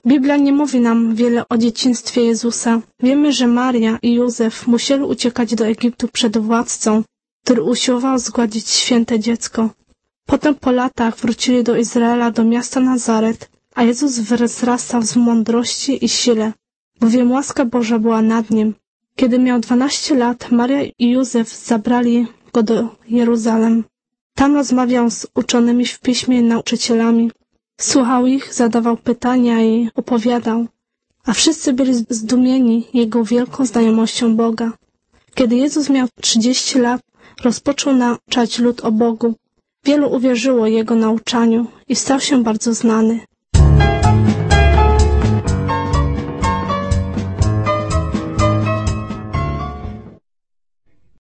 Biblia nie mówi nam wiele o dzieciństwie Jezusa. Wiemy, że Maria i Józef musieli uciekać do Egiptu przed władcą, który usiłował zgładzić święte dziecko. Potem po latach wrócili do Izraela, do miasta Nazaret, a Jezus wzrastał w mądrości i sile, bowiem łaska Boża była nad nim. Kiedy miał 12 lat, Maria i Józef zabrali go do Jeruzalem. Tam rozmawiał z uczonymi w piśmie i nauczycielami. Słuchał ich, zadawał pytania i opowiadał, a wszyscy byli zdumieni jego wielką znajomością Boga. Kiedy Jezus miał 30 lat, rozpoczął nauczać lud o Bogu. Wielu uwierzyło jego nauczaniu i stał się bardzo znany.